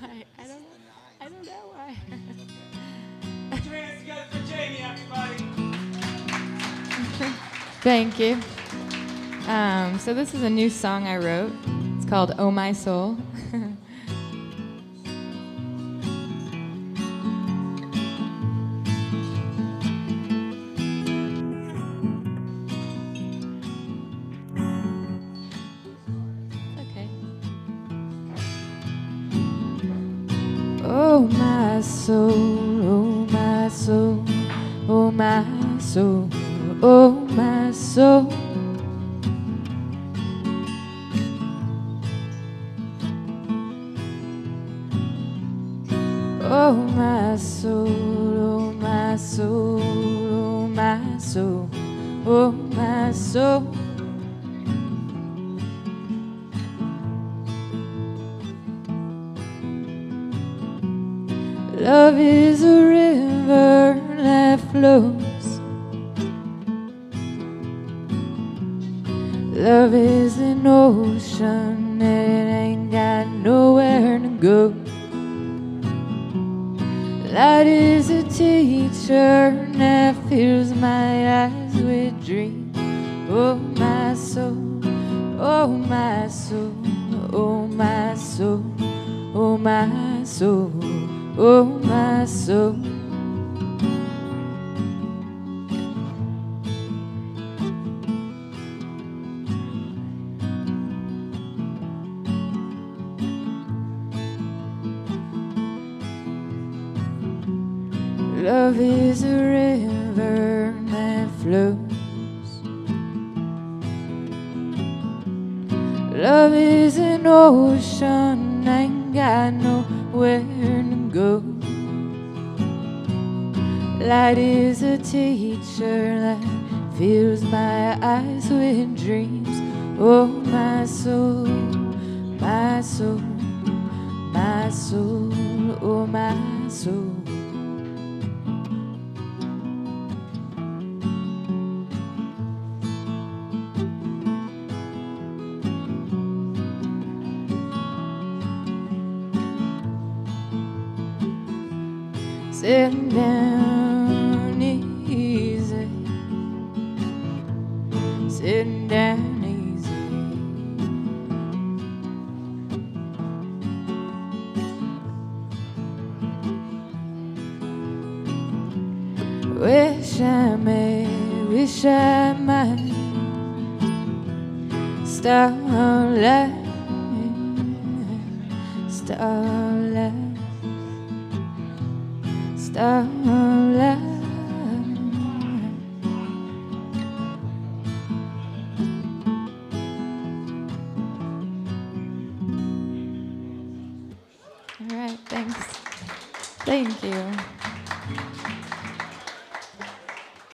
why. I don't know why. Put your hands together for Jamie, everybody. Thank you. So this is a new song I wrote. It's called "Oh My Soul." Okay. Oh my soul, oh my soul, oh my soul, oh my soul. Oh my soul, oh my soul, oh my soul, oh my soul. Love is a river that flows. Love is an ocean that ain't got nowhere to go. Light is a teacher that fills my eyes with dreams. Oh my soul, oh my soul, oh my soul, oh my soul, oh my soul. Love is a river that flows. Love is an ocean, ain't got nowhere to go. Light is a teacher that fills my eyes with dreams. Oh my soul, my soul, my soul, oh my soul. Sit down easy, sit down easy. Wish I may, wish I might starlight, starlight, starlight. All right, thanks. Thank you.